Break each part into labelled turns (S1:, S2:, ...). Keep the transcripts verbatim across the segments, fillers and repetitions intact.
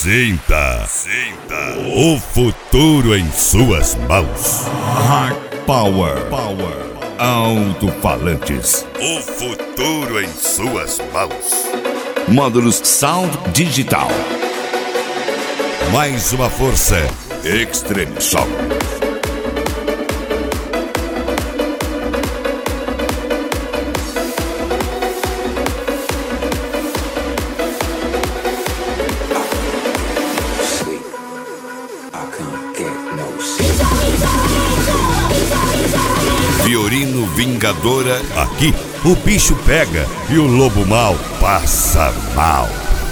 S1: Sinta, sinta o futuro em suas mãos.
S2: High Power, Power, alto-falantes.
S1: O futuro em suas mãos.
S2: Módulos Sound Digital.
S1: Mais uma força Extreme Sound. Fiorino Vingadora, aqui o bicho pega e o lobo mal passa mal.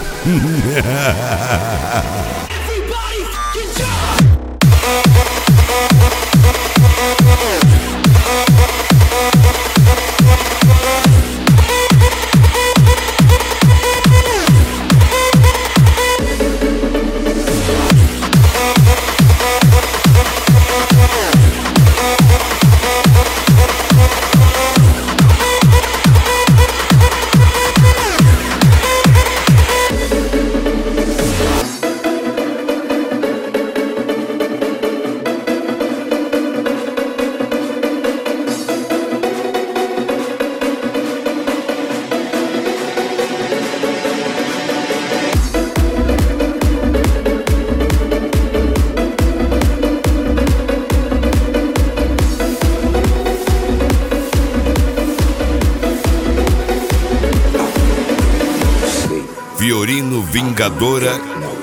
S1: Fiorino Vingadora.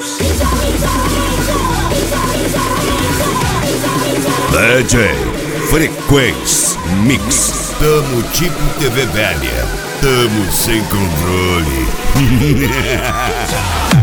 S1: D J Frequência Mix. Tamo tipo T V velha. Tamo sem controle.